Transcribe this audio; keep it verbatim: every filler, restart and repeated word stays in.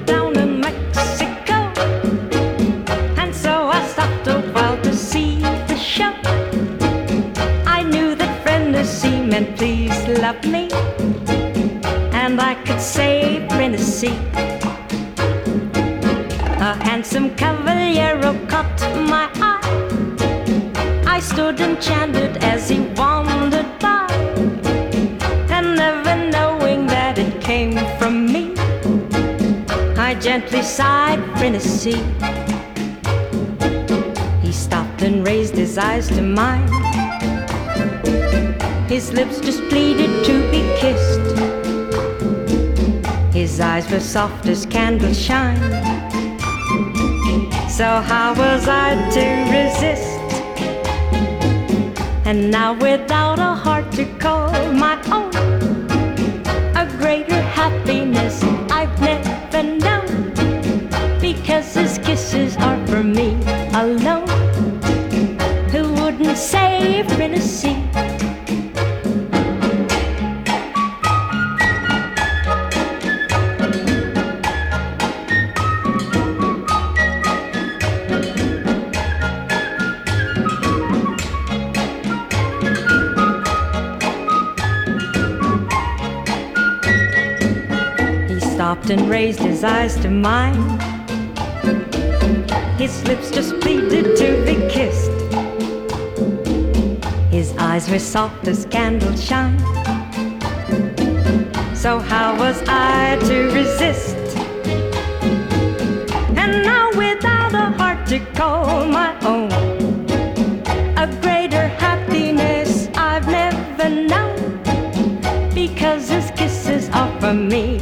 down in Mexico, and so I stopped a while to see the show. I knew that Frenesy meant please love me, and I could say Frenesy. A handsome caballero caught my eye. I stood enchanted as he wandered by, and never knowing that it came from me, I gently sighed Frenesy. He stopped and raised his eyes to mine. His lips just pleaded to be kissed. His eyes were soft as candle shine. So how was I to resist? And now without a heart to call my own, a greater happiness I've never known, because his kisses are for me alone. Who wouldn't say Frenesy? Stopped and raised his eyes to mine. His lips just pleaded to be kissed. His eyes were soft as candle shine. So how was I to resist? And now without a heart to call my own, a greater happiness I've never known, because his kisses are for me